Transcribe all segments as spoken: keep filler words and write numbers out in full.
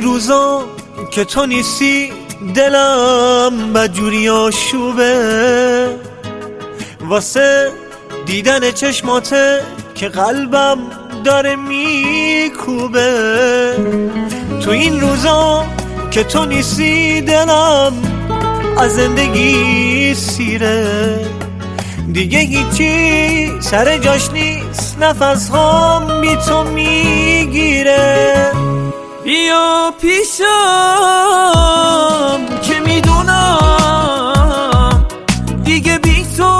این روزا که تو نیستی دلم بدجوری آشوبه، واسه دیدن چشماته که قلبم داره میکوبه. تو این روزا که تو نیستی دلم از زندگی سیره، دیگه هیچی سر جاش نیست، نفس هام بی تو میگیره. بیا پیشم که میدونم دیگه بی تو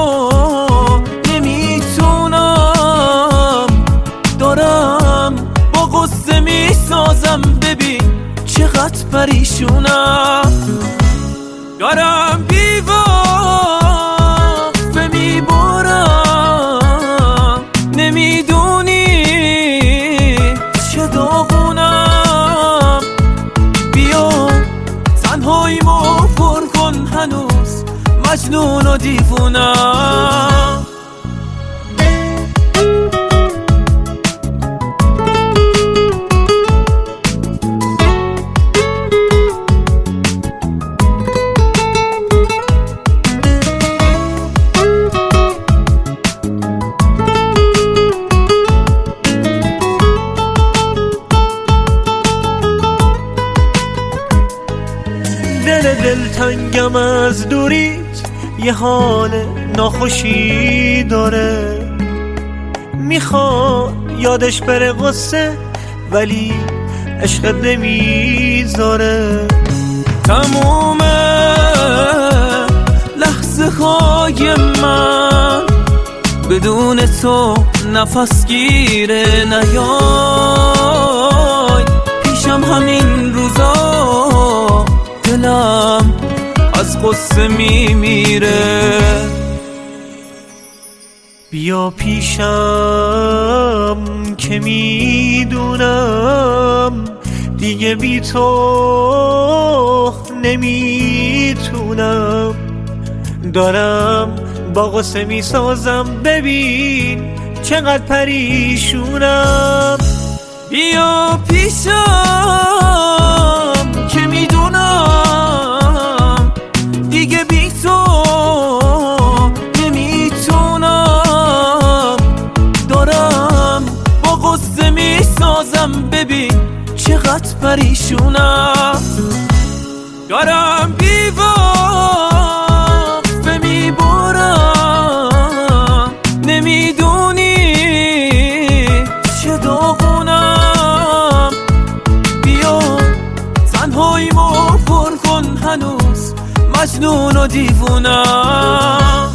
نمیتونم، دارم با قصه میسازم، ببین چقدر پریشونم، دارم بی‌وقفه میبارم، نمیدونی چه داغونم. بیا تنهاییمو پر کن، هنوز مجنون و دیوونم. دل دلتنگم از دوریت یه حال ناخوشی داره، میخواد یادش بره قصه ولی عشق نمیذاره. تموم لحظه های من بدون تو نفس گیره، نیای پیشم همین روزا، دلم از قصه میمیره. بیا پیشم که میدونم دیگه بی تو نمیتونم، دارم با قصه میسازم، ببین چقدر پریشونم. بیا پیشم که میدونم دیگه بی تو نمیتونم، دارم با قصه میسازم، ببین چقدر پریشونم، دارم بی‌وقفه میبارم، نمیدونی چه داغونم. بیا تنهاییمو پر کن، هنوز مجنون و دیوونم.